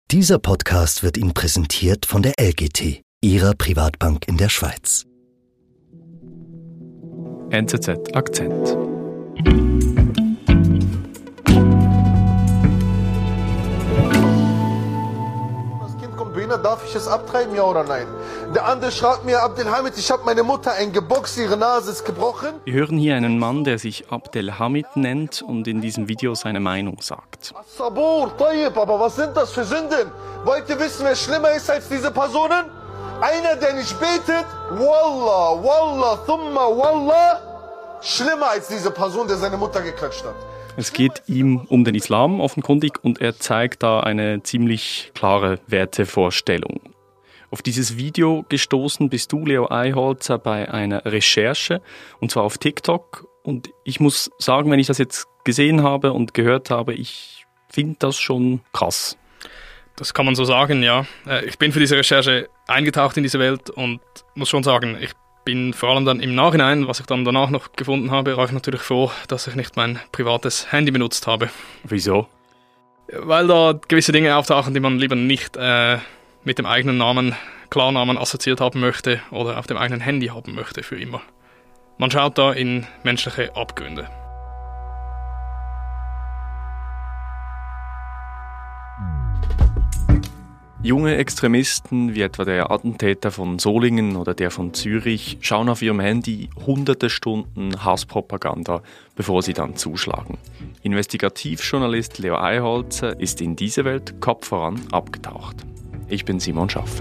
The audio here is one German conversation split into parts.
Dieser Podcast wird Ihnen präsentiert von der LGT, Ihrer Privatbank in der Schweiz. NZZ Akzent. Das Kind kommt behindert, darf ich es abtreiben, ja oder nein? Der andere schreibt mir, Abdelhamid, ich habe meine Mutter geboxt, ihre Nase ist gebrochen. Wir hören hier einen Mann, der sich Abdelhamid nennt und in diesem Video seine Meinung sagt. Sabur, Tayyib, aber was sind das für Sünden? Wollt ihr wissen, wer schlimmer ist als diese Personen? Einer, der nicht betet, Wallah, Wallah, Thumma, Wallah, schlimmer als diese Person, der seine Mutter geklatscht hat. Es geht ihm um den Islam offenkundig und er zeigt da eine ziemlich klare Wertevorstellung. Auf dieses Video gestoßen bist du, Leo Eiholzer, bei einer Recherche, und zwar auf TikTok. Und ich muss sagen, wenn ich das jetzt gesehen habe und gehört habe, ich finde das schon krass. Das kann man so sagen, ja. Ich bin für diese Recherche eingetaucht in diese Welt und muss schon sagen, ich bin vor allem dann im Nachhinein, was ich dann danach noch gefunden habe, war ich natürlich froh, dass ich nicht mein privates Handy benutzt habe. Wieso? Weil da gewisse Dinge auftauchen, die man lieber nicht mit dem eigenen Namen, Klarnamen assoziiert haben möchte oder auf dem eigenen Handy haben möchte für immer. Man schaut da in menschliche Abgründe. Junge Extremisten, wie etwa der Attentäter von Solingen oder der von Zürich, schauen auf ihrem Handy hunderte Stunden Hasspropaganda, bevor sie dann zuschlagen. Investigativjournalist Leo Eiholzer ist in diese Welt Kopf voran abgetaucht. Ich bin Simon Schaffer.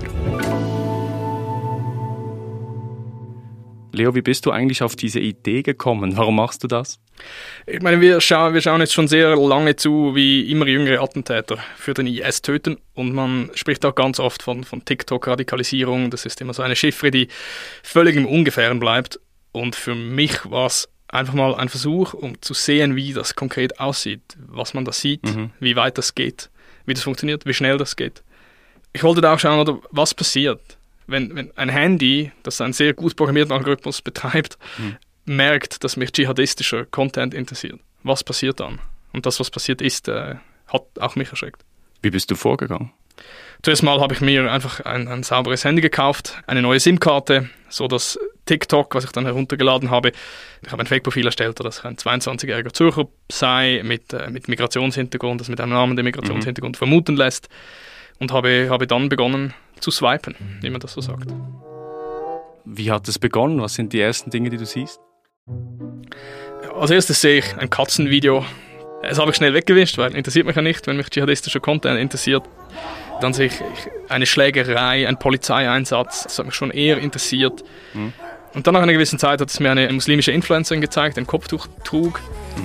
Leo, wie bist du eigentlich auf diese Idee gekommen? Warum machst du das? Ich meine, wir schauen jetzt schon sehr lange zu, wie immer jüngere Attentäter für den IS töten. Und man spricht auch ganz oft von TikTok-Radikalisierung. Das ist immer so eine Chiffre, die völlig im Ungefähren bleibt. Und für mich war es einfach mal ein Versuch, um zu sehen, wie das konkret aussieht, was man da sieht, wie weit das geht, wie das funktioniert, wie schnell das geht. Ich wollte da auch schauen, was passiert, wenn ein Handy, das einen sehr gut programmierten Algorithmus betreibt, merkt, dass mich dschihadistischer Content interessiert. Was passiert dann? Und das, was passiert ist, hat auch mich erschreckt. Wie bist du vorgegangen? Zuerst mal habe ich mir einfach ein sauberes Handy gekauft, eine neue SIM-Karte, so dass TikTok, was ich dann heruntergeladen habe, ich habe ein Fake-Profil erstellt, dass ich ein 22-jähriger Zürcher sei, mit Migrationshintergrund, das mit einem Namen, der Migrationshintergrund vermuten lässt, und habe dann begonnen zu swipen, wie man das so sagt. Wie hat es begonnen? Was sind die ersten Dinge, die du siehst? Als erstes sehe ich ein Katzenvideo. Das habe ich schnell weggewischt, weil interessiert mich ja nicht, wenn mich dschihadistischer Content interessiert. Dann sehe ich eine Schlägerei, einen Polizeieinsatz. Das hat mich schon eher interessiert. Und dann nach einer gewissen Zeit hat es mir eine muslimische Influencerin gezeigt, die ein Kopftuch trug.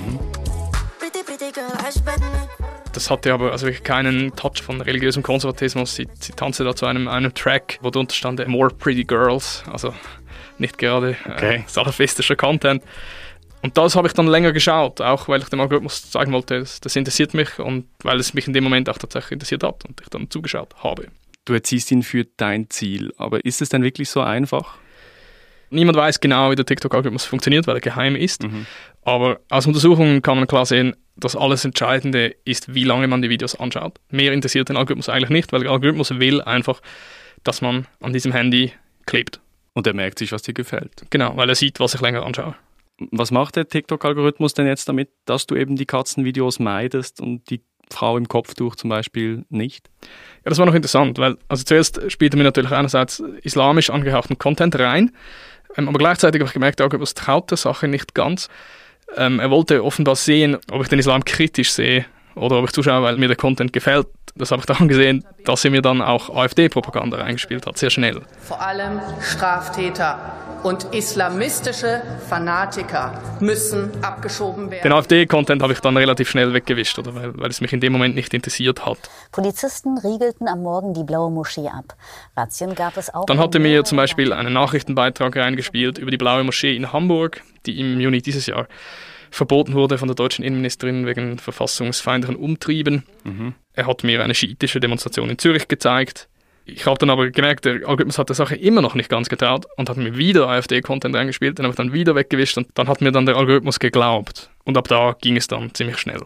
Das hatte aber also wirklich keinen Touch von religiösem Konservatismus. Sie tanzte da zu einem Track, wo drunter stand More Pretty Girls, also nicht gerade salafistischer Content. Und das habe ich dann länger geschaut, auch weil ich dem Algorithmus zeigen wollte, das interessiert mich und weil es mich in dem Moment auch tatsächlich interessiert hat und ich dann zugeschaut habe. Du erziehst ihn für dein Ziel, aber ist es denn wirklich so einfach? Niemand weiß genau, wie der TikTok-Algorithmus funktioniert, weil er geheim ist. Aber aus Untersuchungen kann man klar sehen, dass alles Entscheidende ist, wie lange man die Videos anschaut. Mehr interessiert den Algorithmus eigentlich nicht, weil der Algorithmus will einfach, dass man an diesem Handy klebt. Und er merkt sich, was dir gefällt. Genau, weil er sieht, was ich länger anschaue. Was macht der TikTok-Algorithmus denn jetzt damit, dass du eben die Katzenvideos meidest und die Frau im Kopftuch zum Beispiel nicht? Ja, das war noch interessant, weil also zuerst spielte mir natürlich einerseits islamisch angehauchten Content rein, aber gleichzeitig habe ich gemerkt, der Algorithmus traut der Sache nicht ganz. Er wollte offenbar sehen, ob ich den Islam kritisch sehe oder ob ich zuschaue, weil mir der Content gefällt. Das habe ich daran gesehen, dass er mir dann auch AfD-Propaganda reingespielt hat, sehr schnell. Vor allem Straftäter und islamistische Fanatiker müssen abgeschoben werden. Den AfD-Content habe ich dann relativ schnell weggewischt, oder weil es mich in dem Moment nicht interessiert hat. Polizisten riegelten am Morgen die Blaue Moschee ab. Razzien gab es auch. Dann hatte mir zum Beispiel einen Nachrichtenbeitrag reingespielt über die Blaue Moschee in Hamburg, die im Juni dieses Jahr verboten wurde von der deutschen Innenministerin wegen verfassungsfeindlichen Umtrieben. Er hat mir eine schiitische Demonstration in Zürich gezeigt. Ich habe dann aber gemerkt, der Algorithmus hat der Sache immer noch nicht ganz getraut und hat mir wieder AfD-Content reingespielt, den habe ich dann wieder weggewischt und dann hat mir dann der Algorithmus geglaubt. Und ab da ging es dann ziemlich schnell.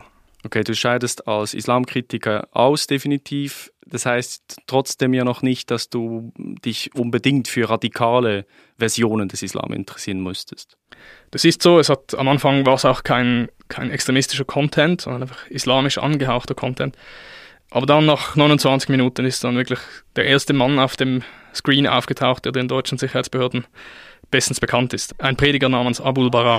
Okay, du scheidest als Islamkritiker aus, definitiv. Das heißt trotzdem ja noch nicht, dass du dich unbedingt für radikale Versionen des Islam interessieren müsstest. Das ist so, am Anfang war es auch kein extremistischer Content, sondern einfach islamisch angehauchter Content. Aber dann nach 29 Minuten ist dann wirklich der erste Mann auf dem Screen aufgetaucht, der den deutschen Sicherheitsbehörden bestens bekannt ist. Ein Prediger namens Abul Bara.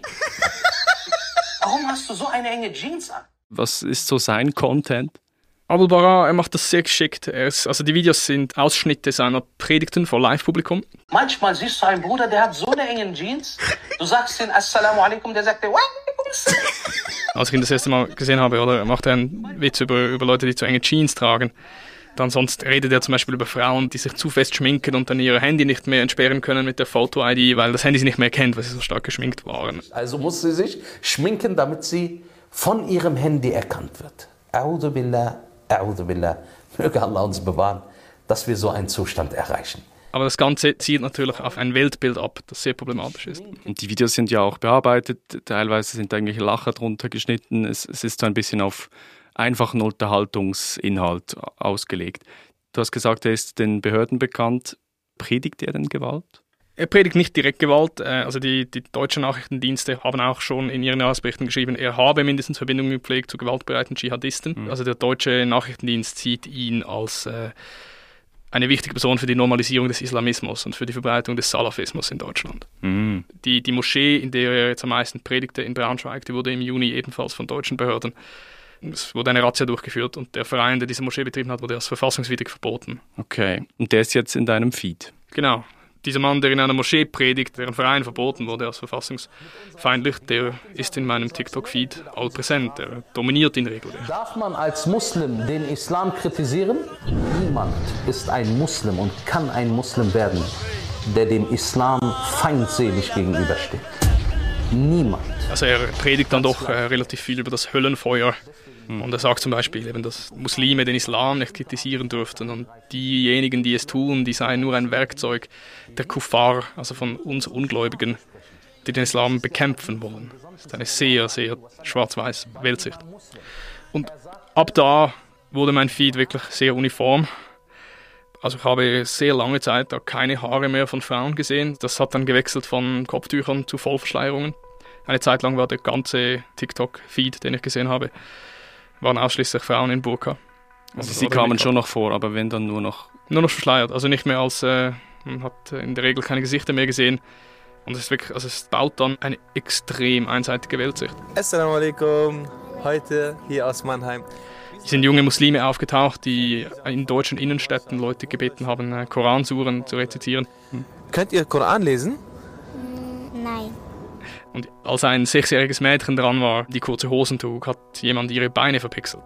Warum hast du so eine enge Jeans an? Was ist so sein Content? Abul Bara, er macht das sehr geschickt. Die Videos sind Ausschnitte seiner Predigten vor Live-Publikum. Manchmal siehst du einen Bruder, der hat so eine enge Jeans. Du sagst ihm Assalamu alaikum, der sagt dir wa alaikum assalam. Als ich ihn das erste Mal gesehen habe, macht er einen Witz über Leute, die zu enge Jeans tragen. Dann sonst redet er zum Beispiel über Frauen, die sich zu fest schminken und dann ihr Handy nicht mehr entsperren können mit der Foto-ID, weil das Handy sie nicht mehr kennt, weil sie so stark geschminkt waren. Also muss sie sich schminken, damit sie von ihrem Handy erkannt wird. A'udhu billah, möge Allah uns bewahren, dass wir so einen Zustand erreichen. Aber das Ganze zielt natürlich auf ein Weltbild ab, das sehr problematisch ist. Und die Videos sind ja auch bearbeitet, teilweise sind irgendwelche Lacher drunter geschnitten. Es ist so ein bisschen auf einfachen Unterhaltungsinhalt ausgelegt. Du hast gesagt, er ist den Behörden bekannt. Predigt er denn Gewalt? Er predigt nicht direkt Gewalt. Also die deutschen Nachrichtendienste haben auch schon in ihren Jahresberichten geschrieben, er habe mindestens Verbindungen gepflegt zu gewaltbereiten Dschihadisten. Mhm. Also der deutsche Nachrichtendienst sieht ihn als eine wichtige Person für die Normalisierung des Islamismus und für die Verbreitung des Salafismus in Deutschland. Mhm. Die Moschee, in der er jetzt am meisten predigte, in Braunschweig, die wurde im Juni ebenfalls von deutschen Behörden. Es wurde eine Razzia durchgeführt und der Verein, der diese Moschee betrieben hat, wurde als verfassungswidrig verboten. Okay, und der ist jetzt in deinem Feed? Genau. Dieser Mann, der in einer Moschee predigt, deren Verein verboten wurde als verfassungsfeindlich, der ist in meinem TikTok-Feed allpräsent, der dominiert ihn regelrecht. Darf man als Muslim den Islam kritisieren? Niemand ist ein Muslim und kann ein Muslim werden, der dem Islam feindselig gegenübersteht. Niemand. Also er predigt dann doch relativ viel über das Höllenfeuer. Und er sagt zum Beispiel eben, dass Muslime den Islam nicht kritisieren dürften und diejenigen, die es tun, die seien nur ein Werkzeug der Kuffar, also von uns Ungläubigen, die den Islam bekämpfen wollen. Das ist eine sehr, sehr schwarz-weiß Weltsicht. Und ab da wurde mein Feed wirklich sehr uniform. Also ich habe sehr lange Zeit da keine Haare mehr von Frauen gesehen. Das hat dann gewechselt von Kopftüchern zu Vollverschleierungen. Eine Zeit lang war der ganze TikTok-Feed, den ich gesehen habe, waren ausschließlich Frauen in Burka. Also sie kamen schon noch vor, aber wenn dann nur noch... Nur noch verschleiert, also nicht mehr als... man hat in der Regel keine Gesichter mehr gesehen. Und es ist wirklich, also es baut dann eine extrem einseitige Weltsicht. Assalamu alaikum, heute hier aus Mannheim. Es sind junge Muslime aufgetaucht, die in deutschen Innenstädten Leute gebeten haben, Koransuren zu rezitieren. Könnt ihr Koran lesen? Nein. Und als ein 6-jähriges Mädchen dran war, die kurze Hosen trug, hat jemand ihre Beine verpixelt.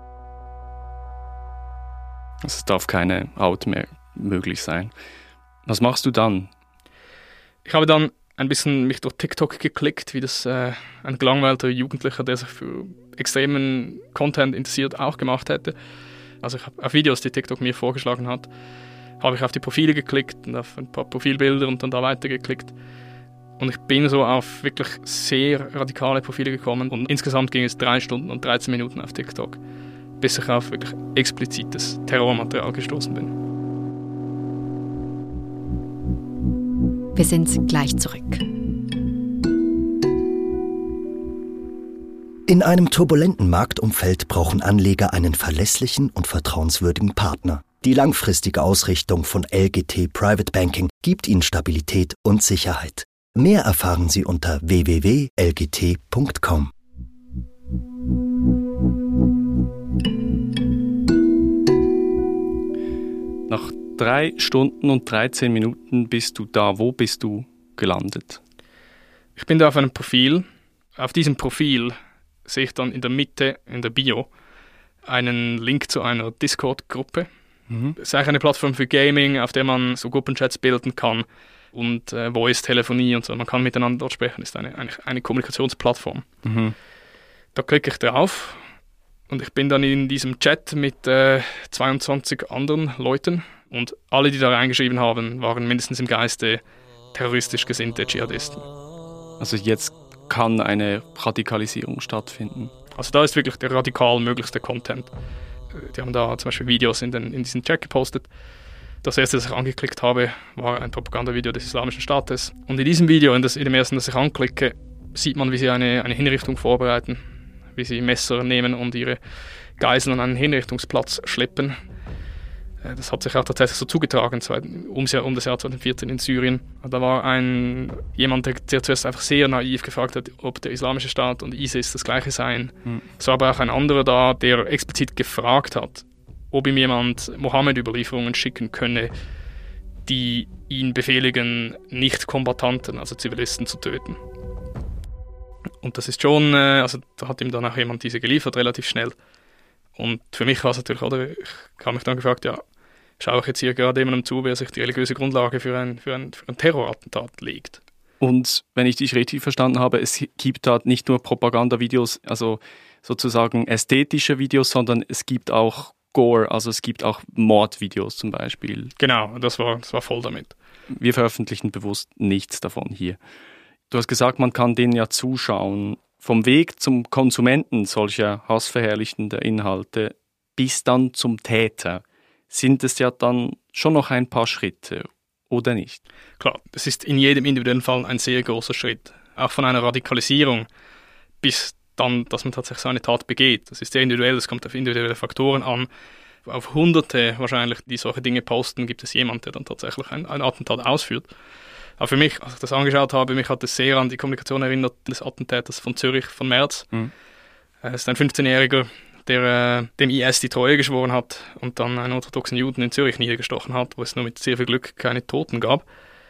Es darf keine Haut mehr möglich sein. Was machst du dann? Ich habe dann ein bisschen mich durch TikTok geklickt, wie das ein gelangweilter Jugendlicher, der sich für extremen Content interessiert, auch gemacht hätte. Also ich habe auf Videos, die TikTok mir vorgeschlagen hat, habe ich auf die Profile geklickt und auf ein paar Profilbilder und dann da weitergeklickt. Und ich bin so auf wirklich sehr radikale Profile gekommen und insgesamt ging es 3 Stunden und 13 Minuten auf TikTok, bis ich auf wirklich explizites Terrormaterial gestoßen bin. Wir sind gleich zurück. In einem turbulenten Marktumfeld brauchen Anleger einen verlässlichen und vertrauenswürdigen Partner. Die langfristige Ausrichtung von LGT Private Banking gibt Ihnen Stabilität und Sicherheit. Mehr erfahren Sie unter www.lgt.com. Nach 3 Stunden und 13 Minuten bist du da. Wo bist du gelandet? Ich bin da auf einem Profil. Auf diesem Profil sehe ich dann in der Mitte, in der Bio, einen Link zu einer Discord-Gruppe. Das ist eigentlich eine Plattform für Gaming, auf der man so Gruppenchats bilden kann und Voice-Telefonie und so. Man kann miteinander dort sprechen. Das ist eine Kommunikationsplattform. Da klicke ich drauf und ich bin dann in diesem Chat mit 22 anderen Leuten und alle, die da reingeschrieben haben, waren mindestens im Geiste terroristisch gesinnte Dschihadisten. Also jetzt kann eine Radikalisierung stattfinden? Also da ist wirklich der radikal möglichste Content. Die haben da zum Beispiel Videos in diesen Chat gepostet. Das erste, das ich angeklickt habe, war ein Propagandavideo des Islamischen Staates. Und in diesem Video, in dem ersten, das ich anklicke, sieht man, wie sie eine Hinrichtung vorbereiten, wie sie Messer nehmen und ihre Geiseln an einen Hinrichtungsplatz schleppen. Das hat sich auch tatsächlich so zugetragen, um das Jahr 2014 in Syrien. Da war jemand, der zuerst einfach sehr naiv gefragt hat, ob der Islamische Staat und ISIS das Gleiche seien. Es war aber auch ein anderer da, der explizit gefragt hat, ob ihm jemand Mohammed-Überlieferungen schicken könne, die ihn befehligen, Nicht-Kombattanten, also Zivilisten, zu töten. Und das ist schon, also da hat ihm dann auch jemand diese geliefert, relativ schnell. Und für mich war es natürlich, oder, ich habe mich dann gefragt, ja, schaue ich jetzt hier gerade jemandem zu, wer sich die religiöse Grundlage für ein Terrorattentat legt. Und wenn ich dich richtig verstanden habe, es gibt da nicht nur Propagandavideos, also sozusagen ästhetische Videos, sondern es gibt auch Gore, also es gibt auch Mordvideos zum Beispiel. Genau, das war voll damit. Wir veröffentlichen bewusst nichts davon hier. Du hast gesagt, man kann denen ja zuschauen. Vom Weg zum Konsumenten solcher hassverherrlichender Inhalte bis dann zum Täter sind es ja dann schon noch ein paar Schritte, oder nicht? Klar, es ist in jedem individuellen Fall ein sehr großer Schritt. Auch von einer Radikalisierung bis dann, dass man tatsächlich so eine Tat begeht. Das ist sehr individuell, es kommt auf individuelle Faktoren an. Auf Hunderte wahrscheinlich, die solche Dinge posten, gibt es jemanden, der dann tatsächlich ein Attentat ausführt. Aber für mich, als ich das angeschaut habe, mich hat es sehr an die Kommunikation erinnert des Attentäters von Zürich von März. Es ist ein 15-Jähriger, der dem IS die Treue geschworen hat und dann einen orthodoxen Juden in Zürich niedergestochen hat, wo es nur mit sehr viel Glück keine Toten gab.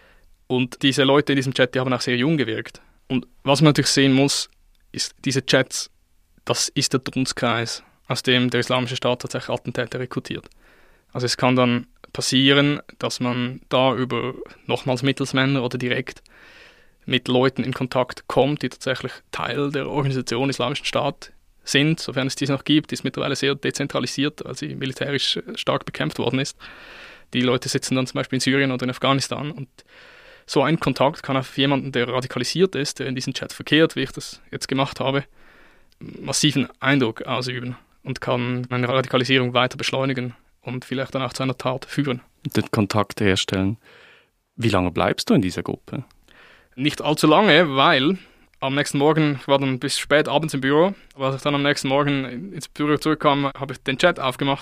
Und diese Leute in diesem Chat, die haben auch sehr jung gewirkt. Und was man natürlich sehen muss, ist, diese Chats, das ist der Dunstkreis, aus dem der Islamische Staat tatsächlich Attentäter rekrutiert. Also es kann dann passieren, dass man da über nochmals Mittelsmänner oder direkt mit Leuten in Kontakt kommt, die tatsächlich Teil der Organisation Islamischen Staat sind, sofern es dies noch gibt. Die ist mittlerweile sehr dezentralisiert, weil sie militärisch stark bekämpft worden ist. Die Leute sitzen dann zum Beispiel in Syrien oder in Afghanistan und so ein Kontakt kann auf jemanden, der radikalisiert ist, der in diesen Chat verkehrt, wie ich das jetzt gemacht habe, massiven Eindruck ausüben und kann eine Radikalisierung weiter beschleunigen und vielleicht dann auch zu einer Tat führen. Den Kontakt herstellen. Wie lange bleibst du in dieser Gruppe? Nicht allzu lange, weil am nächsten Morgen, ich war dann bis spät abends im Büro, aber als ich dann am nächsten Morgen ins Büro zurückkam, habe ich den Chat aufgemacht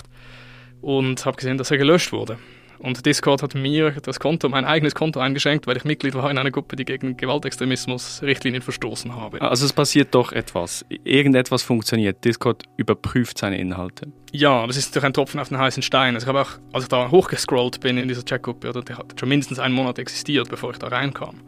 und habe gesehen, dass er gelöscht wurde. Und Discord hat mir mein eigenes Konto eingeschenkt, weil ich Mitglied war in einer Gruppe, die gegen Gewaltextremismus Richtlinien verstoßen habe. Also es passiert doch etwas. Irgendetwas funktioniert. Discord überprüft seine Inhalte. Ja, aber es ist doch ein Tropfen auf den heißen Stein. Also ich habe auch, als ich da hochgescrollt bin in dieser Chatgruppe, der hat schon mindestens einen Monat existiert, bevor ich da reinkam.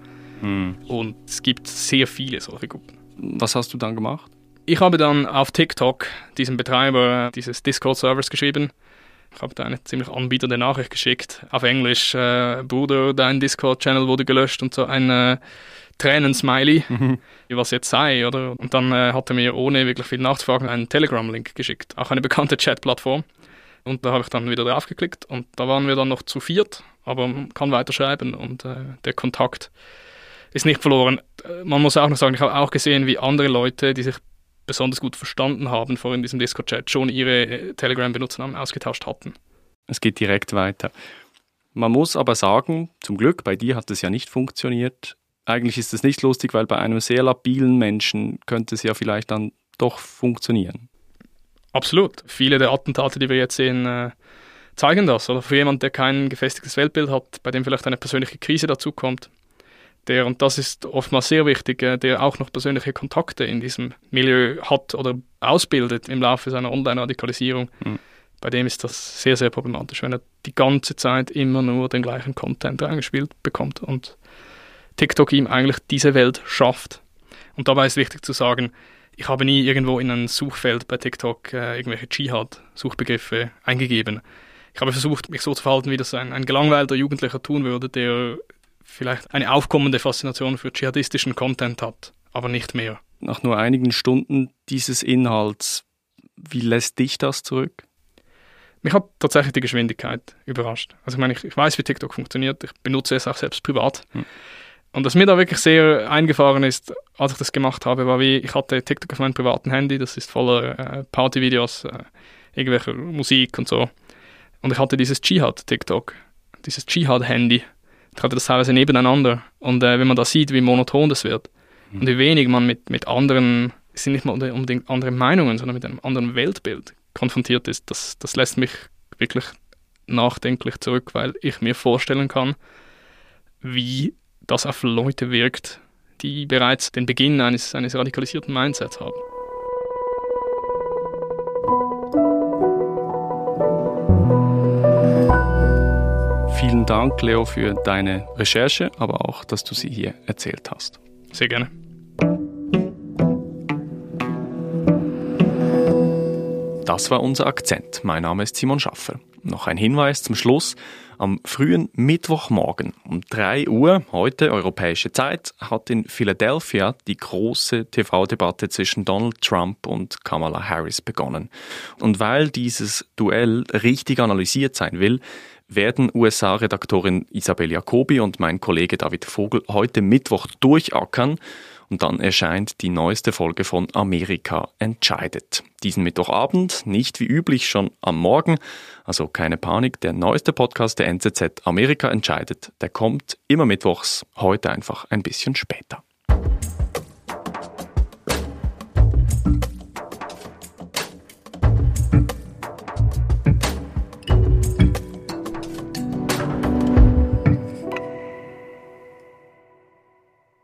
Und es gibt sehr viele solche Gruppen. Was hast du dann gemacht? Ich habe dann auf TikTok diesem Betreiber dieses Discord-Servers geschrieben. Ich habe da eine ziemlich anbietende Nachricht geschickt, auf Englisch, Bruder, dein Discord-Channel wurde gelöscht und so ein Tränen-Smiley, was jetzt sei, oder? Und dann hat er mir, ohne wirklich viel nachzufragen, einen Telegram-Link geschickt, auch eine bekannte Chat-Plattform. Und da habe ich dann wieder drauf geklickt und da waren wir dann noch zu viert, aber man kann weiterschreiben und der Kontakt ist nicht verloren. Man muss auch noch sagen, ich habe auch gesehen, wie andere Leute, die sich besonders gut verstanden haben, vorhin in diesem Discord-Chat, schon ihre Telegram-Benutzernamen ausgetauscht hatten. Es geht direkt weiter. Man muss aber sagen, zum Glück, bei dir hat es ja nicht funktioniert. Eigentlich ist es nicht lustig, weil bei einem sehr labilen Menschen könnte es ja vielleicht dann doch funktionieren. Absolut. Viele der Attentate, die wir jetzt sehen, zeigen das. Oder für jemanden, der kein gefestigtes Weltbild hat, bei dem vielleicht eine persönliche Krise dazukommt, und das ist oftmals sehr wichtig, der auch noch persönliche Kontakte in diesem Milieu hat oder ausbildet im Laufe seiner Online-Radikalisierung. Bei dem ist das sehr, sehr problematisch, wenn er die ganze Zeit immer nur den gleichen Content reingespielt bekommt und TikTok ihm eigentlich diese Welt schafft. Und dabei ist wichtig zu sagen, ich habe nie irgendwo in ein Suchfeld bei TikTok irgendwelche Dschihad-Suchbegriffe eingegeben. Ich habe versucht, mich so zu verhalten, wie das ein gelangweilter Jugendlicher tun würde, der vielleicht eine aufkommende Faszination für dschihadistischen Content hat, aber nicht mehr. Nach nur einigen Stunden dieses Inhalts, wie lässt dich das zurück? Mich hat tatsächlich die Geschwindigkeit überrascht. Also ich meine, ich weiß, wie TikTok funktioniert, ich benutze es auch selbst privat. Und was mir da wirklich sehr eingefahren ist, als ich das gemacht habe, war ich hatte TikTok auf meinem privaten Handy, das ist voller Partyvideos, irgendwelche Musik und so. Und ich hatte dieses Dschihad-TikTok, dieses Dschihad-Handy. Ich hatte das teilweise nebeneinander. Und wenn man da sieht, wie monoton das wird und wie wenig man mit anderen, es sind nicht mal unbedingt andere Meinungen, sondern mit einem anderen Weltbild konfrontiert ist, das lässt mich wirklich nachdenklich zurück, weil ich mir vorstellen kann, wie das auf Leute wirkt, die bereits den Beginn eines radikalisierten Mindsets haben. Vielen Dank, Leo, für deine Recherche, aber auch, dass du sie hier erzählt hast. Sehr gerne. Das war unser Akzent. Mein Name ist Simon Schaffer. Noch ein Hinweis zum Schluss. Am frühen Mittwochmorgen um 3 Uhr, heute europäische Zeit, hat in Philadelphia die große TV-Debatte zwischen Donald Trump und Kamala Harris begonnen. Und weil dieses Duell richtig analysiert sein will, werden USA-Redaktorin Isabel Jacobi und mein Kollege David Vogel heute Mittwoch durchackern und dann erscheint die neueste Folge von Amerika entscheidet. Diesen Mittwochabend, nicht wie üblich schon am Morgen, also keine Panik, der neueste Podcast der NZZ Amerika entscheidet, der kommt immer mittwochs, heute einfach ein bisschen später.